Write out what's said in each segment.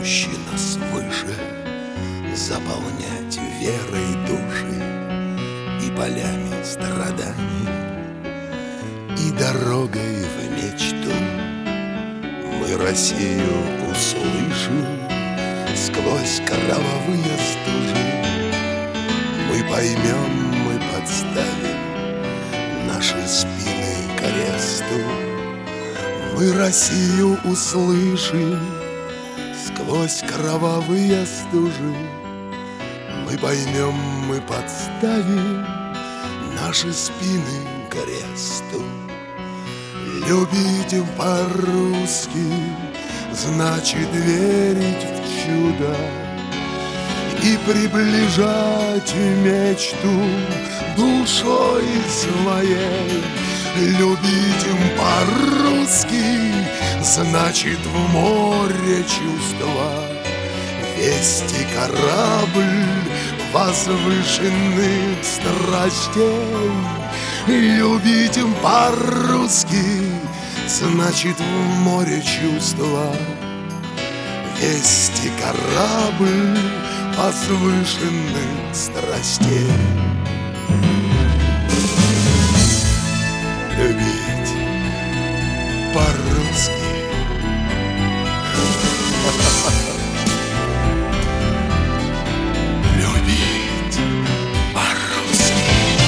мужчина свыше, заполнять верой души и полями страданий, и дорогой в мечту. Мы Россию услышим сквозь кровавые стужи. Мы поймем, мы подставим наши спины к аресту. Мы Россию услышим сквозь кровавые стужи. Мы поймем, мы подставим наши спины к аресту. Любить по-русски значит верить в чудо и приближать мечту душой своей. Любить по-русски значит в море чувства вести корабль возвышенных страстей. Любить по-русски значит в море чувства вести корабль возвышенных страстей. Любить по-русски. Любить по-русски.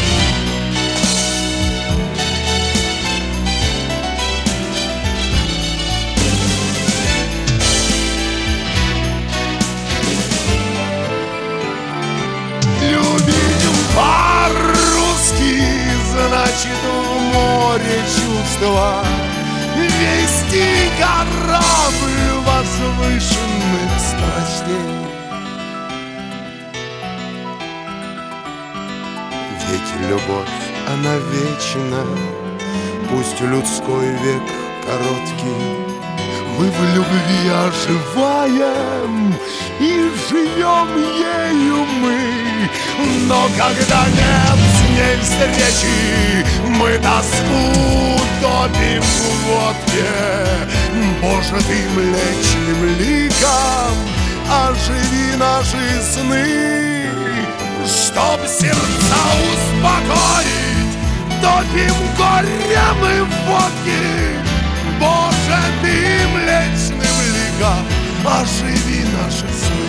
Любить по-русски значит в море чувства вести корабль возвышенных страстей. Ведь любовь, она вечна, пусть людской век короткий. Мы в любви оживаем и живем ею мы. Но когда нет с ней встречи, мы тоску топим в водке. Боже, ты млечным ликом оживи наши сны. Чтоб сердца успокоить, топим горе мы в водке. Боже, ты млечным ликом оживи наши сны.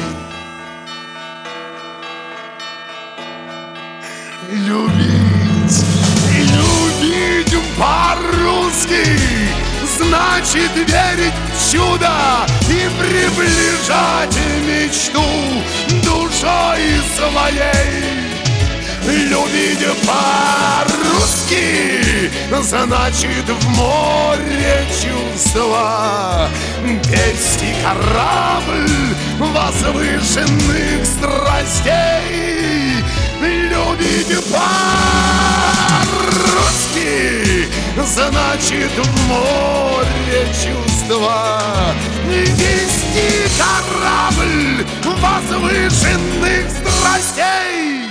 Любить по-русски значит верить в чудо и приближать мечту душой своей. Любить по-русски значит в море чувства вести корабль возвышенных страстей. Любить по-русски значит в море чувства вести корабль возвышенных страстей.